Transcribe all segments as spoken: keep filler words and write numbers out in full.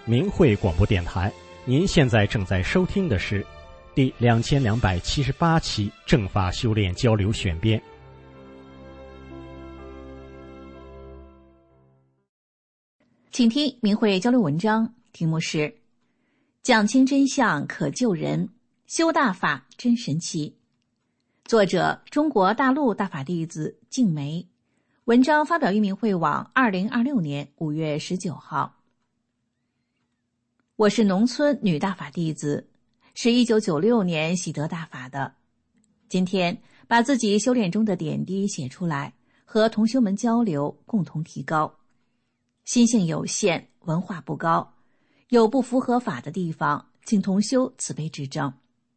明慧广播电台，您现在正在收听的是第两千两百七十八期正法修炼交流选编。 请听明慧交流文章，题目是讲清真相可救人，修大法真神奇。作者中国大陆大法弟子静梅，文章发表于明慧网二零二六年五月十九号。我是农村女大法弟子，是一九九六年习得大法的。今天把自己修炼中的点滴写出来，和同修们交流，共同提高。心性有限，文化不高，有不符合法的地方，请同修慈悲指正。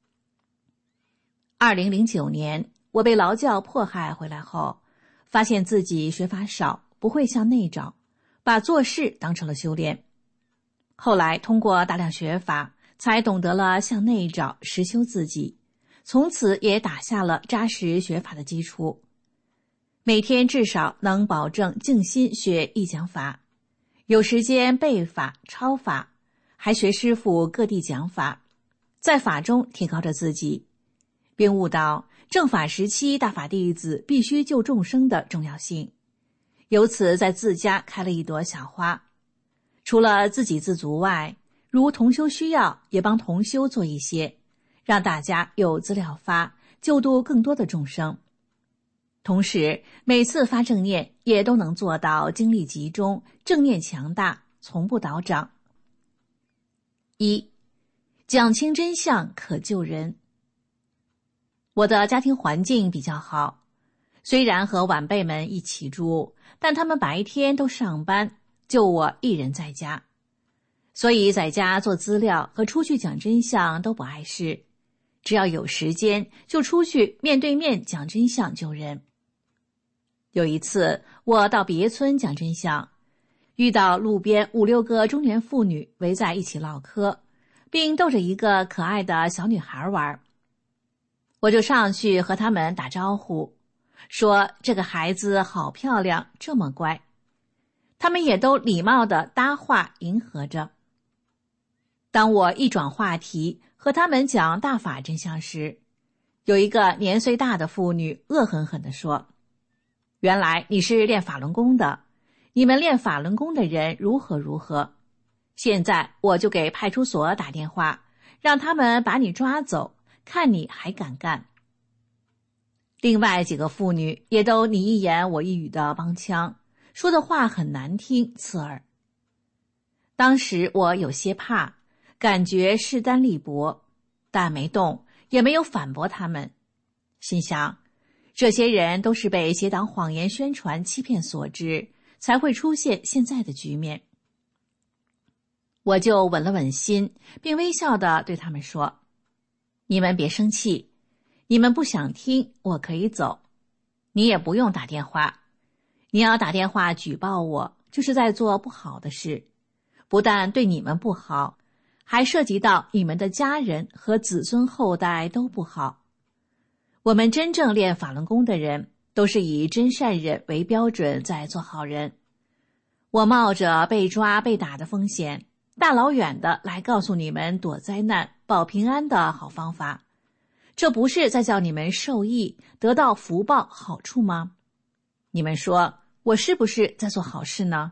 二零零九年，我被劳教迫害回来后，发现自己学法少，不会向内找，把做事当成了修炼。后来通过大量学法，才懂得了向内找，实修自己，从此也打下了扎实学法的基础。每天至少能保证静心学一讲法，有时间背法、抄法，还学师父各地讲法，在法中提高着自己，并悟到正法时期大法弟子必须救众生的重要性，由此在自家开了一朵小花。除了自给自足外，如同修需要，也帮同修做一些，让大家有资料发，救度更多的众生。同时每次发正念也都能做到精力集中，正念强大，从不倒长。一，讲清真相可救人。我的家庭环境比较好，虽然和晚辈们一起住，但他们白天都上班，就我一人在家，所以在家做资料和出去讲真相都不碍事，只要有时间就出去面对面讲真相救人。有一次我到别村讲真相，遇到路边五六个中年妇女围在一起唠嗑，并逗着一个可爱的小女孩玩。我就上去和他们打招呼，说这个孩子好漂亮，这么乖。他们也都礼貌地搭话迎合着。当我一转话题和他们讲大法真相时，有一个年岁大的妇女恶狠狠地说，原来你是练法轮功的，你们练法轮功的人如何如何，现在我就给派出所打电话，让他们把你抓走，看你还敢干。另外几个妇女也都你一言我一语的帮腔，说的话很难听刺耳。当时我有些怕，感觉势单力薄，但没动，也没有反驳他们，心想这些人都是被邪党谎言宣传欺骗所致，才会出现现在的局面。我就稳了稳心，并微笑地对他们说，你们别生气，你们不想听我可以走，你也不用打电话，你要打电话举报我，就是在做不好的事，不但对你们不好，还涉及到你们的家人和子孙后代都不好。我们真正练法轮功的人，都是以真善忍为标准在做好人。我冒着被抓被打的风险，大老远的来告诉你们躲灾难保平安的好方法，这不是在叫你们受益得到福报好处吗？你们说我是不是在做好事呢？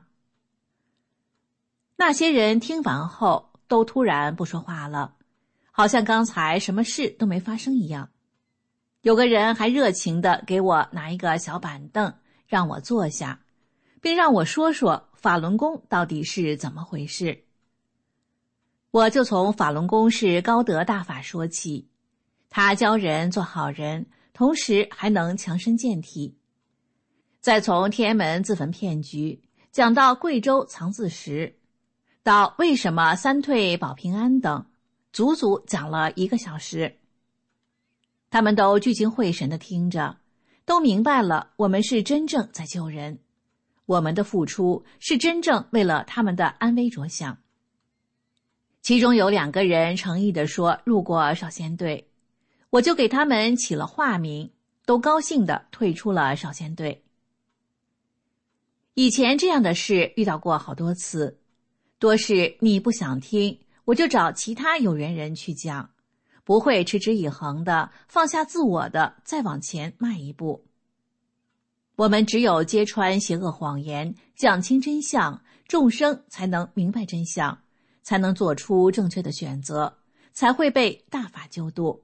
那些人听完后都突然不说话了，好像刚才什么事都没发生一样。有个人还热情地给我拿一个小板凳让我坐下，并让我说说法轮功到底是怎么回事。我就从法轮功是高德大法说起，他教人做好人，同时还能强身健体。再从天安门自焚骗局讲到贵州藏字石，到为什么三退保平安等，足足讲了一个小时。他们都聚精会神地听着，都明白了我们是真正在救人，我们的付出是真正为了他们的安危着想。其中有两个人诚意地说入过少先队，我就给他们起了化名，都高兴地退出了少先队。以前这样的事遇到过好多次， 多是你不想听，我就找其他有缘人去讲，不会持之以恒的放下自我的再往前迈一步。我们只有揭穿邪恶谎言，讲清真相，众生才能明白真相，才能做出正确的选择，才会被大法救度。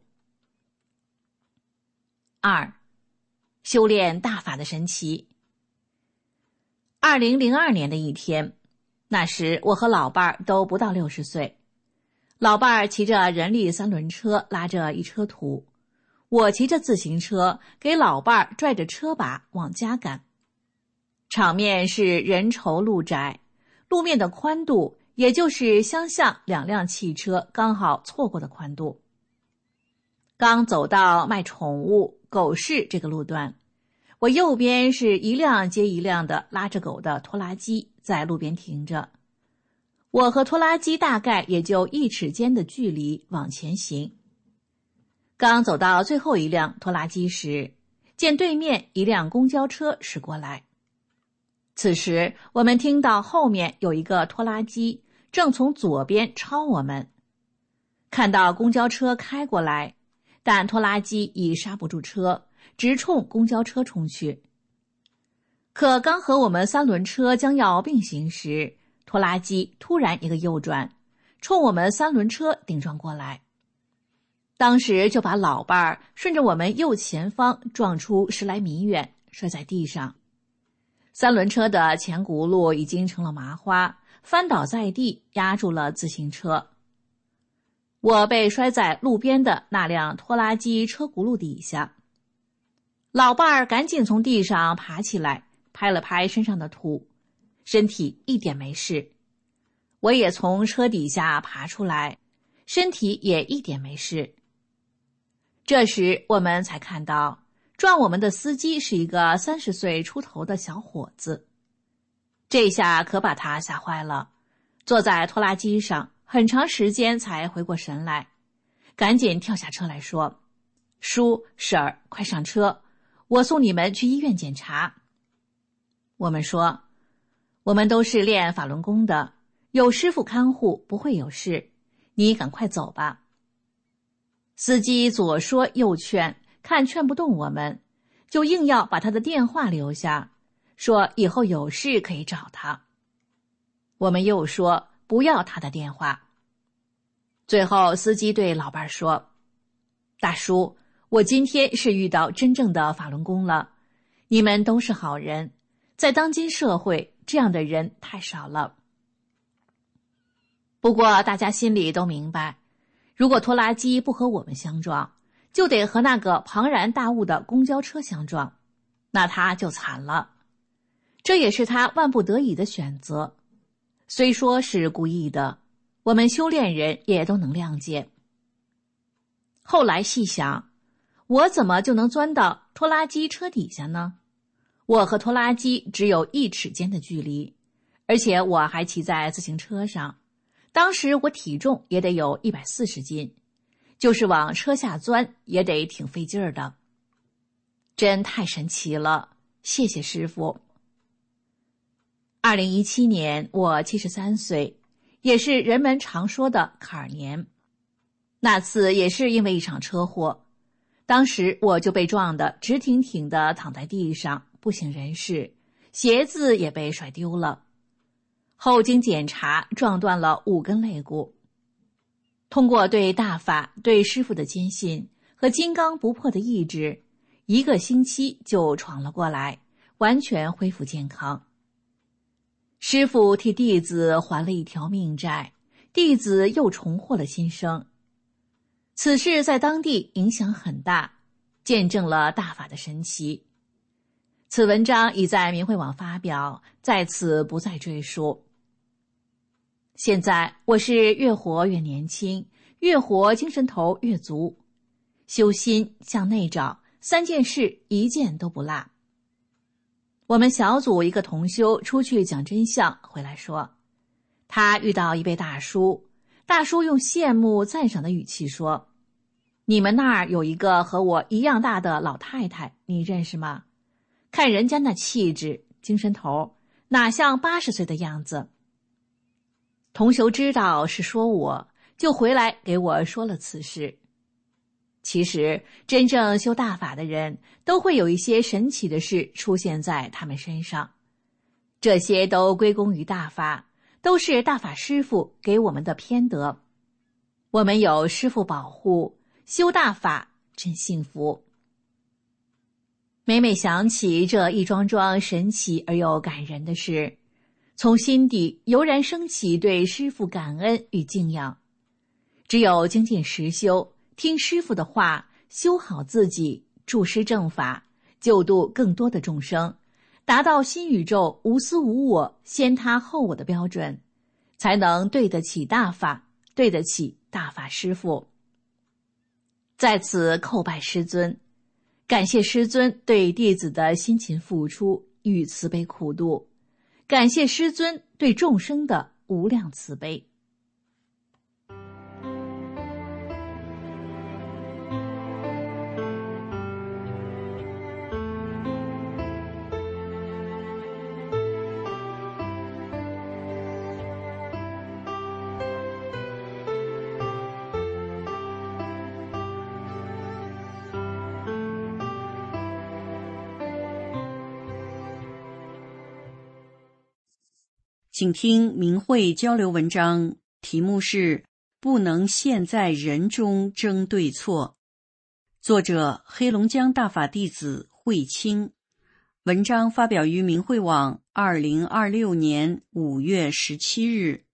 二，修炼大法的神奇。二零零二年的一天，那时我和老伴儿都不到六十岁，老伴儿骑着人力三轮车拉着一车土，我骑着自行车给老伴儿拽着车把往家赶。场面是人稠路窄，路面的宽度也就是相向两辆汽车刚好错过的宽度。刚走到卖宠物狗市这个路段，我右边是一辆接一辆的拉着狗的拖拉机在路边停着，我和拖拉机大概也就一尺间的距离往前行。刚走到最后一辆拖拉机时，见对面一辆公交车驶过来。此时我们听到后面有一个拖拉机正从左边超我们，看到公交车开过来，但拖拉机已刹不住车，直冲公交车冲去。可刚和我们三轮车将要并行时，拖拉机突然一个右转，冲我们三轮车顶撞过来。当时就把老伴儿顺着我们右前方撞出十来米远，摔在地上。三轮车的前轱辘已经成了麻花，翻倒在地，压住了自行车。我被摔在路边的那辆拖拉机车轱辘底下。老伴儿赶紧从地上爬起来，拍了拍身上的土，身体一点没事。我也从车底下爬出来，身体也一点没事。这时我们才看到，撞我们的司机是一个三十岁出头的小伙子。这下可把他吓坏了，坐在拖拉机上很长时间才回过神来，赶紧跳下车来说：叔婶儿，快上车，我送你们去医院检查。我们说，我们都是练法轮功的，有师傅看护，不会有事，你赶快走吧。司机左说右劝，看劝不动我们，就硬要把他的电话留下，说以后有事可以找他。我们又说不要他的电话。最后司机对老伴说：大叔，我今天是遇到真正的法轮功了，你们都是好人，在当今社会这样的人太少了。不过大家心里都明白，如果拖拉机不和我们相撞，就得和那个庞然大物的公交车相撞，那他就惨了。这也是他万不得已的选择，虽说是故意的，我们修炼人也都能谅解。后来细想，我怎么就能钻到拖拉机车底下呢？我和拖拉机只有一尺间的距离，而且我还骑在自行车上，当时我体重也得有一百四十斤，就是往车下钻也得挺费劲儿的。真太神奇了，谢谢师父。二零一七年我七十三岁，也是人们常说的坎儿年。那次也是因为一场车祸，当时我就被撞得直挺挺地躺在地上，不省人事，鞋子也被甩丢了。后经检查，撞断了五根肋骨。通过对大法、对师父的坚信和金刚不破的意志，一个星期就闯了过来，完全恢复健康。师父替弟子还了一条命债，弟子又重获了新生。此事在当地影响很大，见证了大法的神奇。此文章已在明慧网发表，在此不再赘述。现在我是越活越年轻，越活精神头越足，修心向内找，三件事一件都不落。我们小组一个同修出去讲真相回来说，他遇到一位大叔，大叔用羡慕赞赏的语气说，你们那儿有一个和我一样大的老太太，你认识吗？看人家那气质精神头，哪像八十岁的样子。 同修知道是说我，就回来给我说了此事。其实真正修大法的人都会有一些神奇的事出现在他们身上，这些都归功于大法，都是大法师父给我们的偏德。我们有师父保护，修大法真幸福。每每想起这一桩桩神奇而又感人的事，从心底油然升起对师父感恩与敬仰。只有精进实修，听师父的话，修好自己，助师正法，救度更多的众生，达到新宇宙无私无我、先他后我的标准，才能对得起大法，对得起大法师父。在此叩拜师尊，感谢师尊对弟子的辛勤付出与慈悲苦度，感谢师尊对众生的无量慈悲。 请听明慧交流文章，题目是不能陷在人中争对错，作者黑龙江大法弟子慧清，文章发表于明慧网二零二六年五月十七日。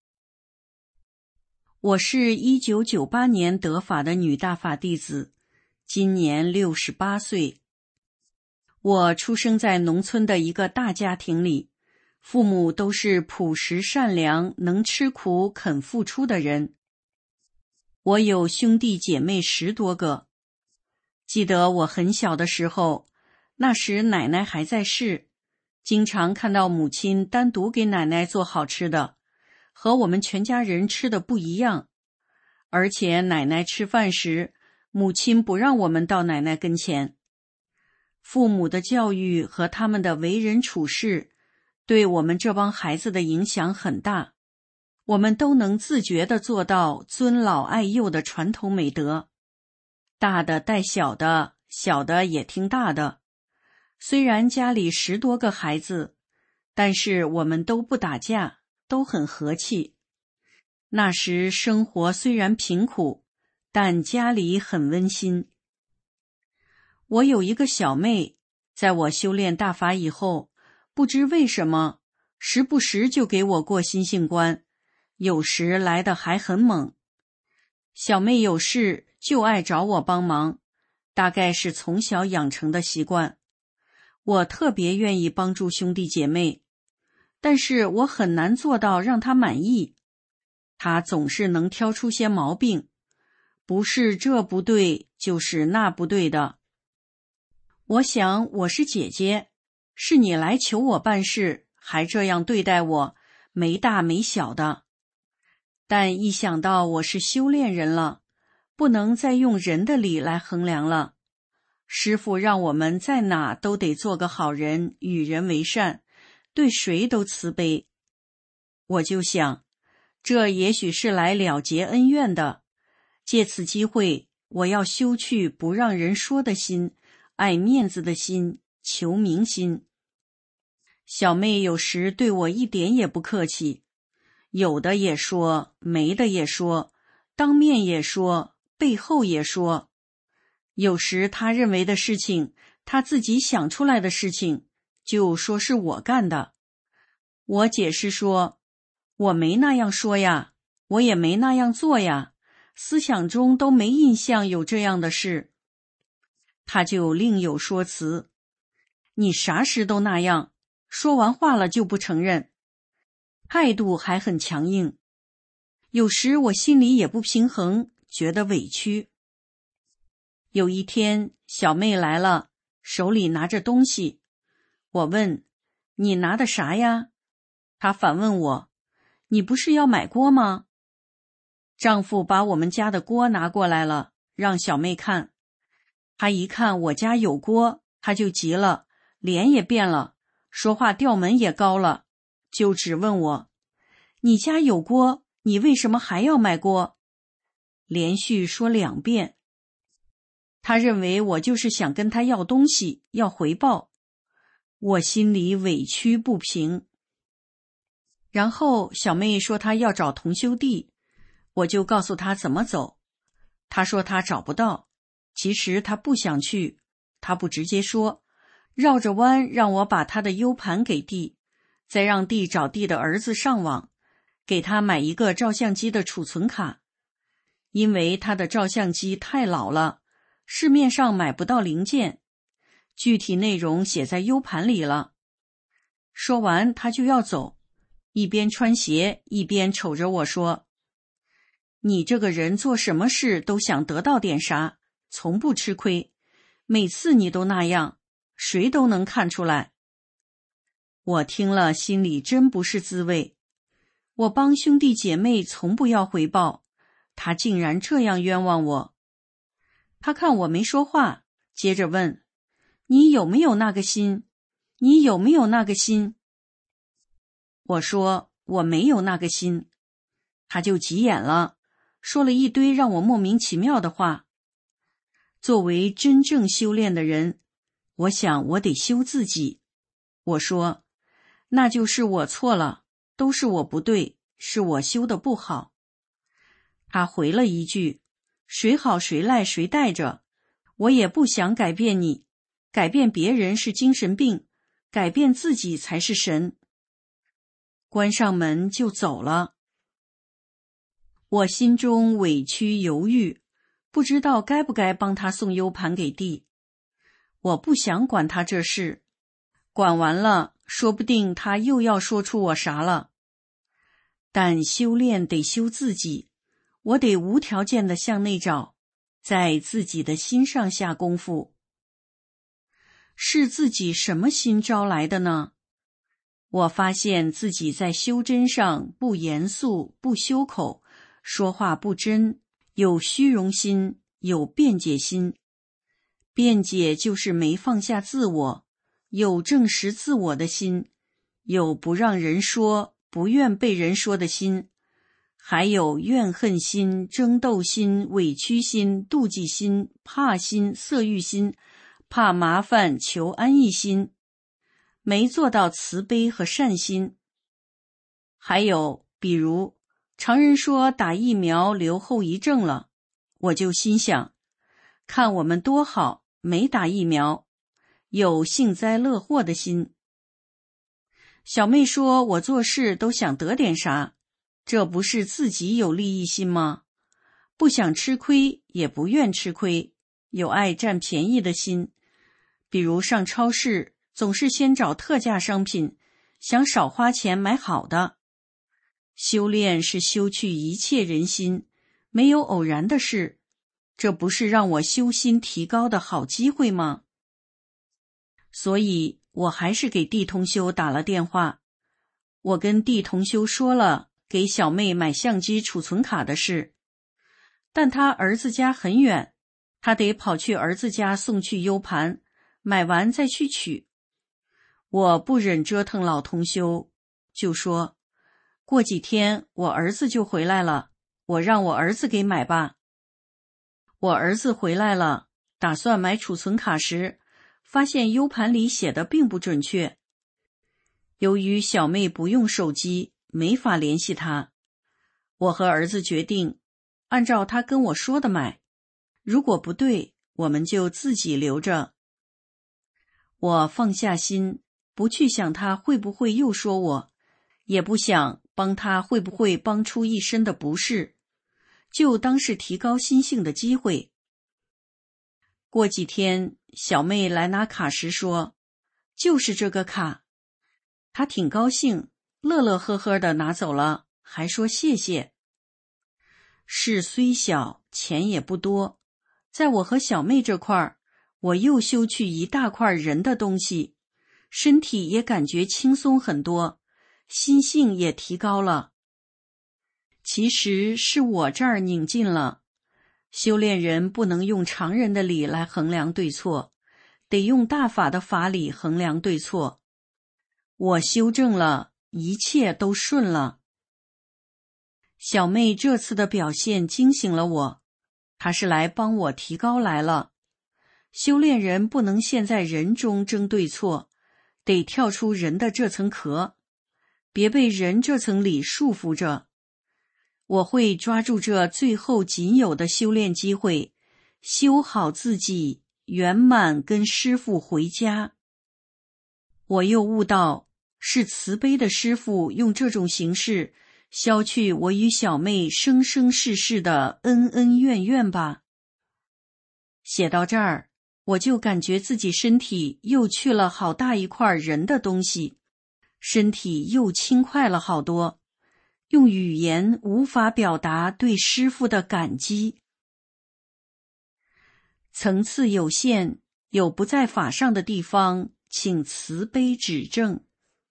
我是一九九八年得法的女大法弟子，今年六十八岁。我出生在农村的一个大家庭里，父母都是朴实善良、能吃苦、肯付出的人。我有兄弟姐妹十多个。记得我很小的时候，那时奶奶还在世，经常看到母亲单独给奶奶做好吃的，和我们全家人吃的不一样。而且奶奶吃饭时，母亲不让我们到奶奶跟前。父母的教育和他们的为人处事对我们这帮孩子的影响很大，我们都能自觉地做到尊老爱幼的传统美德。大的带小的，小的也听大的。虽然家里十多个孩子，但是我们都不打架，都很和气。那时生活虽然贫苦，但家里很温馨。我有一个小妹，在我修炼大法以后，不知为什么，时不时就给我过心性关，有时来得还很猛。小妹有事就爱找我帮忙，大概是从小养成的习惯。我特别愿意帮助兄弟姐妹，但是我很难做到让她满意。她总是能挑出些毛病，不是这不对，就是那不对的。我想我是姐姐，是你来求我办事，还这样对待我，没大没小的。但一想到我是修炼人了，不能再用人的理来衡量了。师父让我们在哪都得做个好人，与人为善，对谁都慈悲。我就想，这也许是来了结恩怨的。借此机会，我要修去不让人说的心，爱面子的心，求名心。小妹有时对我一点也不客气，有的也说，没的也说，当面也说，背后也说。有时她认为的事情，她自己想出来的事情，就说是我干的。我解释说，我没那样说呀，我也没那样做呀，思想中都没印象有这样的事。她就另有说辞，你啥时都那样，说完话了就不承认，态度还很强硬。有时我心里也不平衡，觉得委屈。有一天，小妹来了，手里拿着东西。我问，你拿的啥呀？她反问我，你不是要买锅吗？丈夫把我们家的锅拿过来了，让小妹看。她一看我家有锅，她就急了，脸也变了，说话调门也高了，就只问我， 你家有锅，你为什么还要买锅？连续说两遍。他认为我就是想跟他要东西，要回报。我心里委屈不平。然后小妹说她要找同修地，我就告诉她怎么走。她说她找不到，其实她不想去，她不直接说，绕着弯让我把她的 U 盘给弟，再让弟找弟的儿子上网，给他买一个照相机的储存卡，因为他的照相机太老了，市面上买不到零件，具体内容写在 U 盘里了。说完他就要走，一边穿鞋一边瞅着我说，你这个人做什么事都想得到点啥，从不吃亏，每次你都那样，谁都能看出来。我听了心里真不是滋味，我帮兄弟姐妹从不要回报，他竟然这样冤枉我。他看我没说话，接着问，你有没有那个心？你有没有那个心？我说我没有那个心。他就急眼了，说了一堆让我莫名其妙的话。作为真正修炼的人，我想我得修自己。我说，那就是我错了，都是我不对，是我修的不好。他回了一句，谁好谁赖谁带着，我也不想改变你，改变别人是精神病，改变自己才是神。关上门就走了。我心中委屈犹豫，不知道该不该帮他送 U 盘给弟。我不想管他这事，管完了说不定他又要说出我啥了。但修炼得修自己，我得无条件地向内找，在自己的心上下功夫。是自己什么心招来的呢？我发现自己在修真上不严肃，不修口，说话不真，有虚荣心，有辩解心。辩解就是没放下自我，有证实自我的心，有不让人说，不愿被人说的心，还有怨恨心、争斗心、委屈心、妒忌心、怕心、色欲心、怕麻烦、求安逸心，没做到慈悲和善心。还有比如常人说打疫苗留后遗症了，我就心想，看我们多好，没打疫苗，有幸灾乐祸的心。小妹说我做事都想得点啥，这不是自己有利益心吗？不想吃亏，也不愿吃亏，有爱占便宜的心。比如上超市，总是先找特价商品，想少花钱买好的。修炼是修去一切人心，没有偶然的事，这不是让我修心提高的好机会吗？所以我还是给地同修打了电话。我跟地同修说了给小妹买相机储存卡的事，但他儿子家很远，他得跑去儿子家送去 U 盘，买完再去取。我不忍折腾老同修，就说过几天我儿子就回来了，我让我儿子给买吧。我儿子回来了，打算买储存卡时，发现 U 盘里写的并不准确。由于小妹不用手机，没法联系他，我和儿子决定按照他跟我说的买，如果不对，我们就自己留着。我放下心，不去想他会不会又说我，也不想帮他会不会帮出一身的不是，就当是提高心性的机会。过几天小妹来拿卡时说，就是这个卡。她挺高兴，乐乐呵呵地拿走了，还说谢谢。事虽小，钱也不多，在我和小妹这块儿，我又修去一大块人的东西，身体也感觉轻松很多，心性也提高了。其实是我这儿拧进了，修炼人不能用常人的理来衡量对错，得用大法的法理衡量对错。我修正了，一切都顺了。 小妹这次的表现惊醒了我，她是来帮我提高来了。修炼人不能陷在人中争对错，得跳出人的这层壳，别被人这层理束缚着。我会抓住这最后仅有的修炼机会，修好自己，圆满跟师父回家。我又悟到，是慈悲的师父用这种形式消去我与小妹生生世世的恩恩怨怨吧。写到这儿，我就感觉自己身体又去了好大一块人的东西，身体又轻快了好多，用语言无法表达对师父的感激。层次有限，有不在法上的地方，请慈悲指正。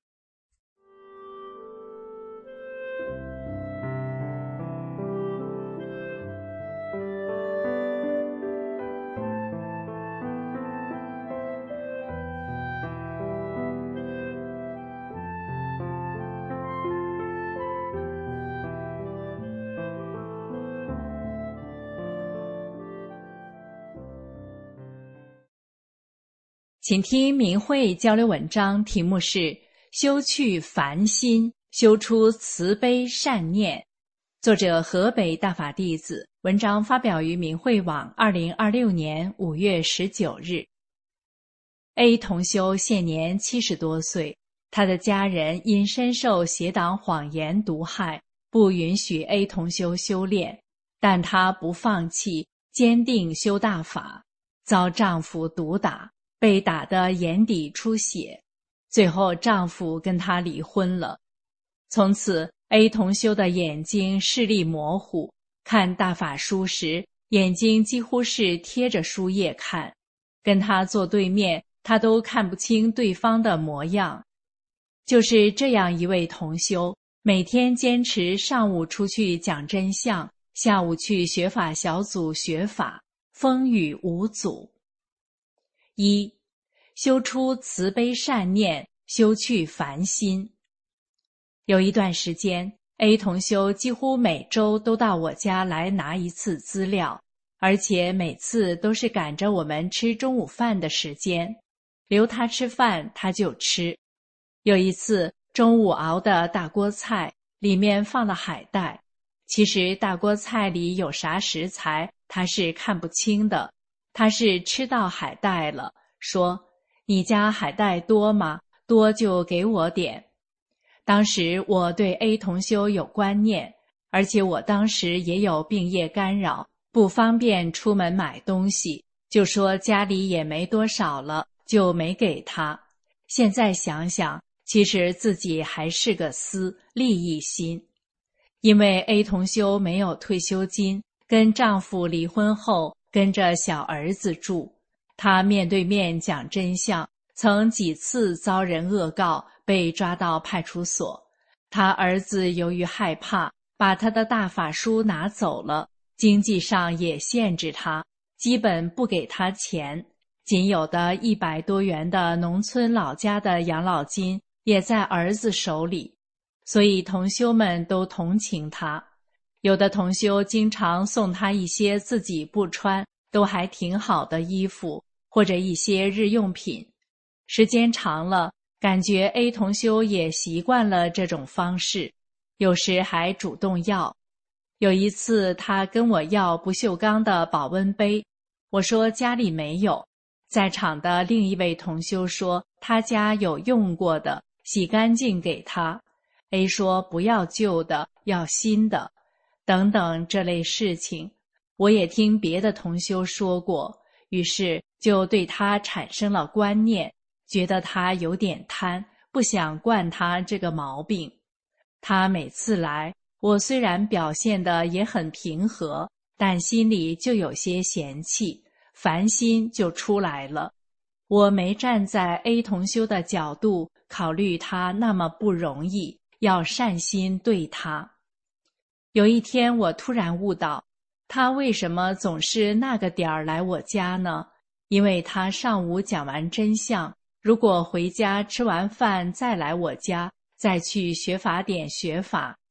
请听明慧交流文章，题目是修去烦心，修出慈悲善念，作者河北大法弟子，文章发表于明慧网二零二六年五月十九日。A 同修现年七十多岁，他的家人因深受邪党谎言毒害，不允许 A 同修修炼，但他不放弃，坚定修大法，遭丈夫毒打，被打得眼底出血，最后丈夫跟她离婚了。从此 A 同修的眼睛视力模糊，看大法书时眼睛几乎是贴着书页看，跟他坐对面他都看不清对方的模样。就是这样一位同修，每天坚持上午出去讲真相，下午去学法小组学法，风雨无阻。一、修出慈悲善念，修去烦心。有一段时间 A 同修几乎每周都到我家来拿一次资料，而且每次都是赶着我们吃中午饭的时间，留他吃饭他就吃。有一次中午熬的大锅菜里面放了海带，其实大锅菜里有啥食材他是看不清的，他是吃到海带了，说你家海带多吗？多就给我点。当时我对 A 同修有观念，而且我当时也有病业干扰，不方便出门买东西，就说家里也没多少了，就没给他。现在想想，其实自己还是个私利益心。因为 A 同修没有退休金，跟丈夫离婚后跟着小儿子住，她面对面讲真相，曾几次遭人恶告，被抓到派出所。她儿子由于害怕，把她的大法书拿走了，经济上也限制她，基本不给她钱，仅有的一百多元的农村老家的养老金也在儿子手里，所以同修们都同情她。有的同修经常送她一些自己不穿都还挺好的衣服，或者一些日用品。时间长了，感觉 A 同修也习惯了这种方式，有时还主动要。有一次他跟我要不锈钢的保温杯，我说家里没有，在场的另一位同修说他家有用过的，洗干净给他。 A 说不要旧的，要新的，等等这类事情我也听别的同修说过，于是就对他产生了观念，觉得他有点贪，不想惯他这个毛病。他每次来，我虽然表现得也很平和，但心里就有些嫌弃，烦心就出来了。我没站在 A 同修的角度考虑他那么不容易，要善心对他。有一天我突然悟到，他为什么总是那个点儿来我家呢？因为他上午讲完真相，如果回家吃完饭再来我家，再去学法点学法，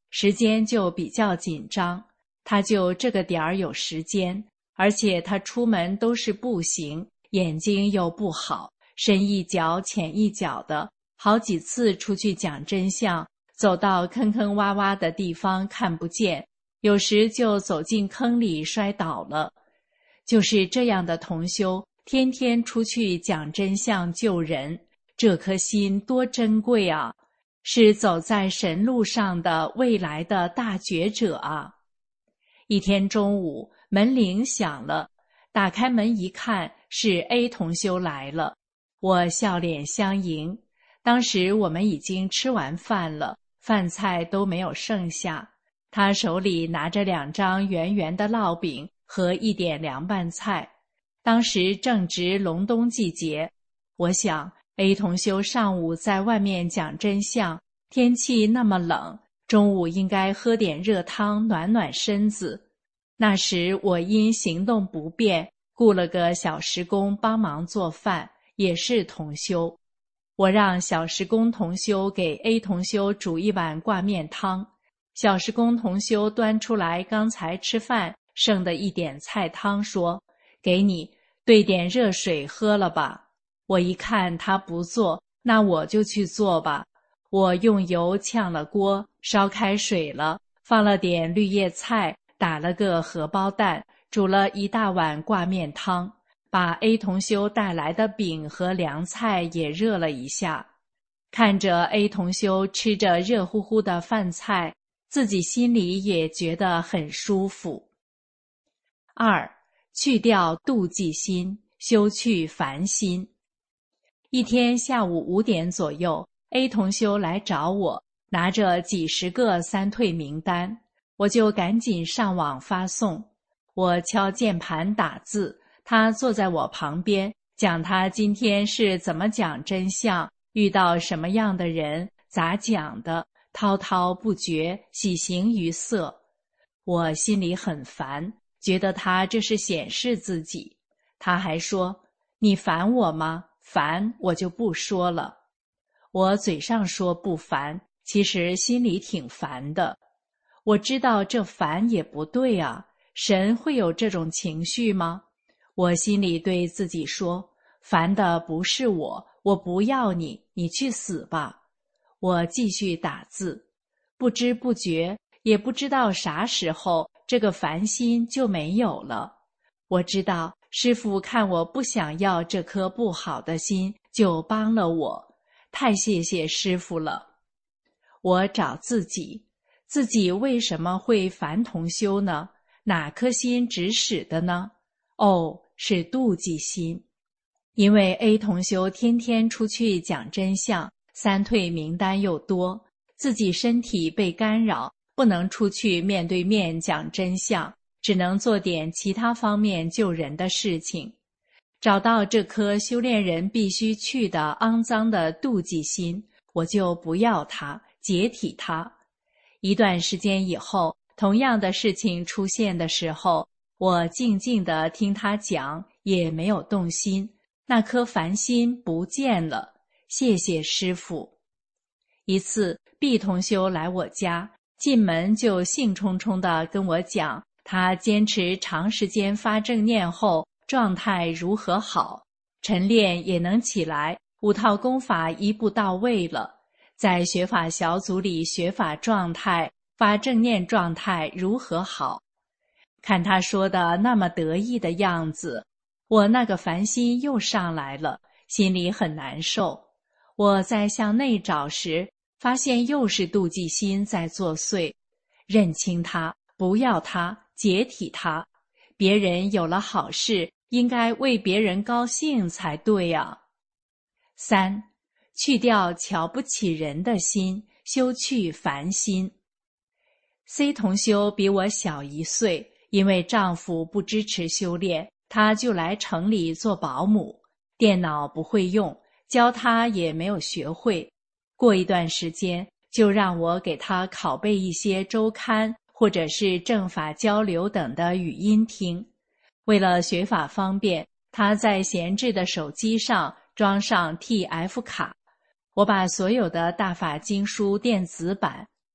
时间就比较紧张，他就这个点儿有时间，而且他出门都是步行，眼睛又不好，深一脚浅一脚的，好几次出去讲真相，走到坑坑洼洼的地方看不见，有时就走进坑里摔倒了。就是这样的同修，天天出去讲真相救人，这颗心多珍贵啊！是走在神路上的未来的大觉者啊！一天中午，门铃响了，打开门一看，是 A 同修来了。我笑脸相迎。当时我们已经吃完饭了，饭菜都没有剩下。他手里拿着两张圆圆的烙饼和一点凉拌菜。当时正值隆冬季节，我想 A 同修上午在外面讲真相，天气那么冷，中午应该喝点热汤暖暖身子。那时我因行动不便，雇了个小时工帮忙做饭，也是同修。我让小时工同修给 A 同修煮一碗挂面汤，小时工同修端出来刚才吃饭剩的一点菜汤，说：“给你兑点热水喝了吧。”我一看他不做，那我就去做吧。我用油炝了锅，烧开水了，放了点绿叶菜，打了个荷包蛋，煮了一大碗挂面汤，把 A 同修带来的饼和凉菜也热了一下。看着 A 同修吃着热乎乎的饭菜，自己心里也觉得很舒服。二，去掉妒忌心，修去烦心。一天下午五点左右， A 同修来找我，拿着几十个三退名单，我就赶紧上网发送。我敲键盘打字，他坐在我旁边，讲他今天是怎么讲真相，遇到什么样的人，咋讲的，滔滔不绝，喜形于色。我心里很烦，觉得他这是显示自己。他还说：“你烦我吗？烦我就不说了。”我嘴上说不烦，其实心里挺烦的。我知道这烦也不对啊，神会有这种情绪吗？我心里对自己说，烦的不是我，我不要你，你去死吧。我继续打字，不知不觉，也不知道啥时候，这个烦心就没有了。我知道师父看我不想要这颗不好的心，就帮了我，太谢谢师父了。我找自己，自己为什么会烦同修呢？哪颗心指使的呢？哦，是妒忌心。因为 A 同修天天出去讲真相，三退名单又多，自己身体被干扰，不能出去面对面讲真相，只能做点其他方面救人的事情。找到这颗修炼人必须去的肮脏的妒忌心，我就不要它，解体它。一段时间以后，同样的事情出现的时候，我静静地听他讲，也没有动心，那颗烦心不见了。谢谢师父。一次 B 同修来我家，进门就兴冲冲地跟我讲，他坚持长时间发正念后状态如何好，晨练也能起来，五套功法一步到位了，在学法小组里学法状态发正念状态如何好。看他说的那么得意的样子，我那个烦心又上来了，心里很难受。我在向内找时，发现又是妒忌心在作祟。认清它，不要它，解体它。别人有了好事，应该为别人高兴才对啊。三，去掉瞧不起人的心，修去烦心。C 同修比我小一岁，因为丈夫不支持修炼，她就来城里做保姆，电脑不会用，教她也没有学会。过一段时间，就让我给她拷贝一些周刊或者是正法交流等的语音听。为了学法方便，她在闲置的手机上装上 T F 卡。我把所有的大法经书电子版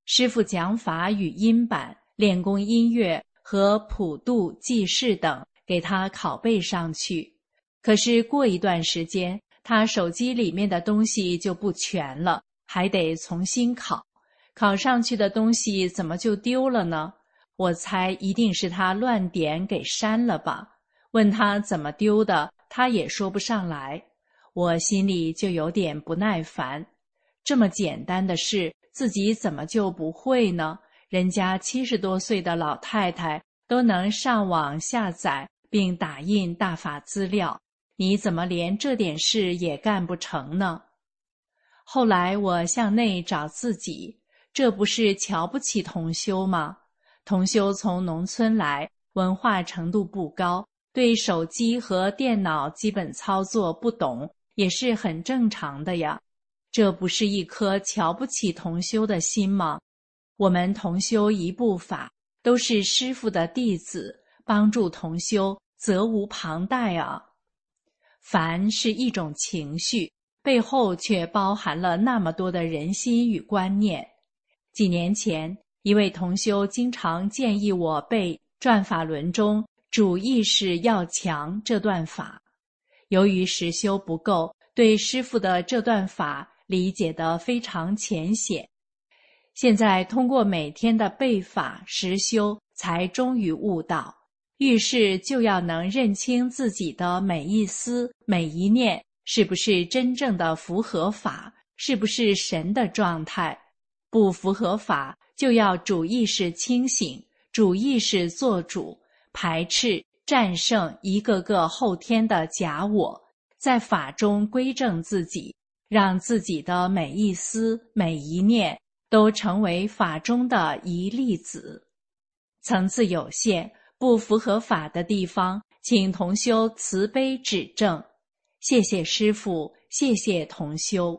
师父讲法与音版、练功音乐和普度记事等给他拷贝上去。可是过一段时间，他手机里面的东西就不全了，还得重新拷。拷上去的东西怎么就丢了呢？我猜一定是他乱点给删了吧。问他怎么丢的，他也说不上来。我心里就有点不耐烦。这么简单的事，自己怎么就不会呢？人家七十多岁的老太太都能上网下载并打印大法资料，你怎么连这点事也干不成呢？后来我向内找自己，这不是瞧不起同修吗？同修从农村来，文化程度不高，对手机和电脑基本操作不懂，也是很正常的呀。这不是一颗瞧不起同修的心吗？我们同修一部法，都是师父的弟子，帮助同修，责无旁贷啊。烦是一种情绪，背后却包含了那么多的人心与观念。几年前，一位同修经常建议我背《转法轮》中主意识要强这段法。由于实修不够，对师父的这段法理解得非常浅显。现在通过每天的背法实修，才终于悟到，遇事就要能认清自己的每一思每一念是不是真正的符合法，是不是神的状态。不符合法，就要主意识清醒，主意识做主，排斥战胜一个个后天的假我，在法中归正自己，让自己的每一思每一念都成为法中的一粒子。层次有限，不符合法的地方，请同修慈悲指正。谢谢师父，谢谢同修。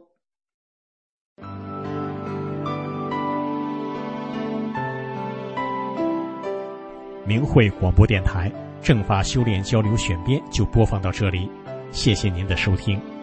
明慧广播电台正法修炼交流选编就播放到这里，谢谢您的收听。